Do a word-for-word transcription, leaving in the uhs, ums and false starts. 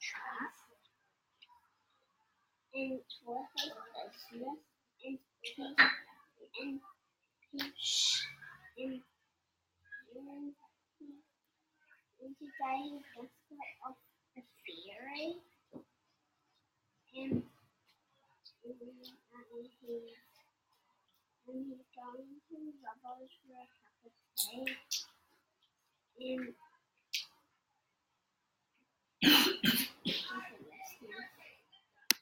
trap and for his business and peace and peace and and and today he gets rid of the fairy and and, uh, and he's and he's going to Rebels for a cup of tea and